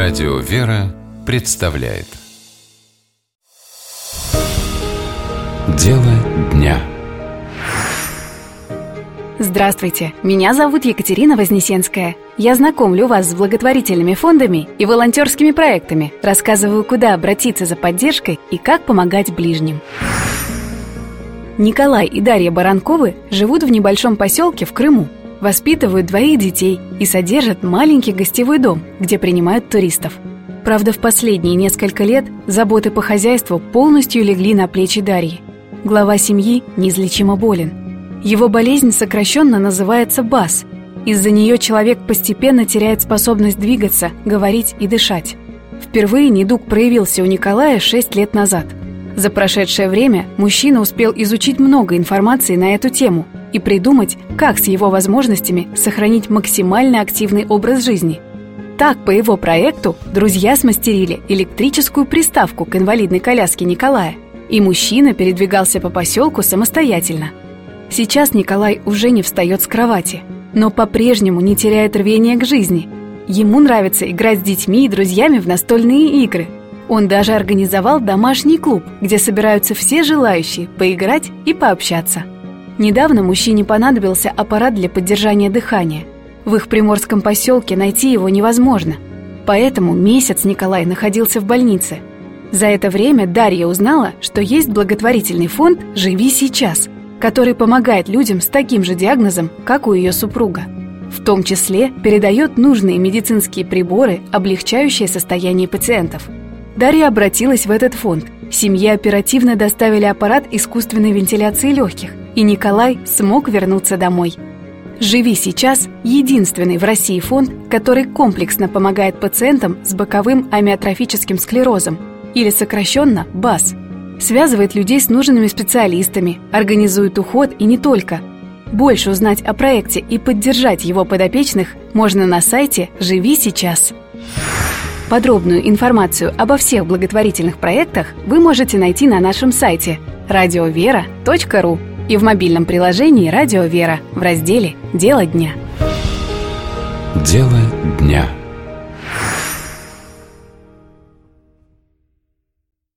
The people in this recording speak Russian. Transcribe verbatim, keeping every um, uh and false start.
Радио «Вера» представляет Дело дня. Здравствуйте, меня зовут Екатерина Вознесенская. Я знакомлю вас с благотворительными фондами и волонтерскими проектами, рассказываю, куда обратиться за поддержкой и как помогать ближним. Николай и Дарья Баранковы живут в небольшом поселке в Крыму, воспитывают двоих детей и содержат маленький гостевой дом, где принимают туристов. Правда, в последние несколько лет заботы по хозяйству полностью легли на плечи Дарьи. Глава семьи неизлечимо болен. Его болезнь сокращенно называется БАС. Из-за нее человек постепенно теряет способность двигаться, говорить и дышать. Впервые недуг проявился у Николая шесть лет назад. За прошедшее время мужчина успел изучить много информации на эту тему и придумать, как с его возможностями сохранить максимально активный образ жизни. Так, по его проекту, друзья смастерили электрическую приставку к инвалидной коляске Николая, и мужчина передвигался по поселку самостоятельно. Сейчас Николай уже не встает с кровати, но по-прежнему не теряет рвения к жизни. Ему нравится играть с детьми и друзьями в настольные игры. Он даже организовал домашний клуб, где собираются все желающие поиграть и пообщаться. Недавно мужчине понадобился аппарат для поддержания дыхания. В их приморском поселке найти его невозможно. Поэтому месяц Николай находился в больнице. За это время Дарья узнала, что есть благотворительный фонд «Живи сейчас», который помогает людям с таким же диагнозом, как у ее супруга. В том числе передает нужные медицинские приборы, облегчающие состояние пациентов. Дарья обратилась в этот фонд. Семье оперативно доставили аппарат искусственной вентиляции легких, и Николай смог вернуться домой. «Живи сейчас» – единственный в России фонд, который комплексно помогает пациентам с боковым амиотрофическим склерозом, или сокращенно БАС. Связывает людей с нужными специалистами, организует уход и не только. Больше узнать о проекте и поддержать его подопечных можно на сайте «Живи сейчас». Подробную информацию обо всех благотворительных проектах вы можете найти на нашем сайте радио вера точка ру и в мобильном приложении «Радио Вера» в разделе «Дело дня». Дело дня.